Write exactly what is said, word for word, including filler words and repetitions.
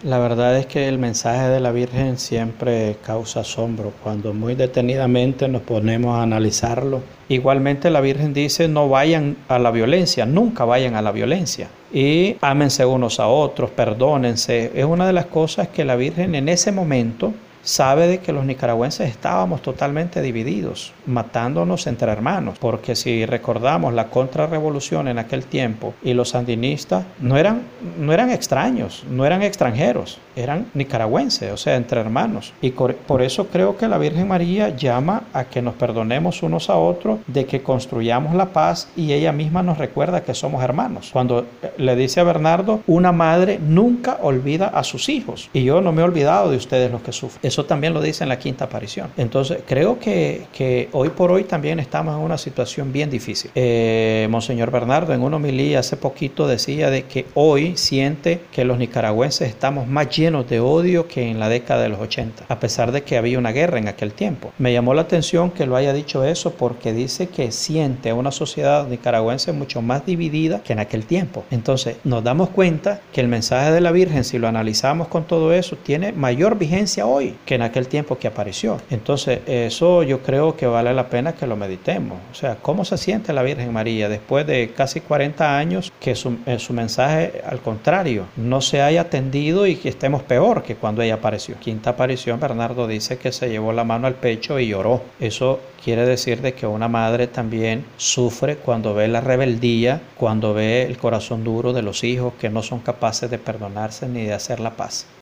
La verdad es que el mensaje de la Virgen siempre causa asombro cuando muy detenidamente nos ponemos a analizarlo. Igualmente la Virgen dice no vayan a la violencia, nunca vayan a la violencia. Y ámense unos a otros, perdónense. Es una de las cosas que la Virgen en ese momento sabe de que los nicaragüenses estábamos totalmente divididos, matándonos entre hermanos, porque si recordamos la contrarrevolución en aquel tiempo y los sandinistas no eran, no eran extraños, no eran extranjeros, eran nicaragüenses, o sea, entre hermanos. Y por eso creo que la Virgen María llama a que nos perdonemos unos a otros, de que construyamos la paz, y ella misma nos recuerda que somos hermanos. Cuando le dice a Bernardo, una madre nunca olvida a sus hijos, y yo no me he olvidado de ustedes los que sufren. Eso también lo dice en la quinta aparición. Entonces, creo que, que hoy por hoy también estamos en una situación bien difícil. Eh, Monseñor Bernardo en una homilía hace poquito decía de que hoy siente que los nicaragüenses estamos más llenos de odio que en la década de los ochenta, a pesar de que había una guerra en aquel tiempo. Me llamó la atención que lo haya dicho eso, porque dice que siente una sociedad nicaragüense mucho más dividida que en aquel tiempo. Entonces, nos damos cuenta que el mensaje de la Virgen, si lo analizamos con todo eso, tiene mayor vigencia hoy que en aquel tiempo que apareció. Entonces, eso yo creo que vale la pena que lo meditemos. O sea, ¿cómo se siente la Virgen María después de casi cuarenta años que su, eh, su mensaje, al contrario, no se haya atendido y que estemos peor que cuando ella apareció? Quinta aparición, Bernardo dice que se llevó la mano al pecho y lloró. Eso quiere decir de que una madre también sufre cuando ve la rebeldía, cuando ve el corazón duro de los hijos que no son capaces de perdonarse ni de hacer la paz.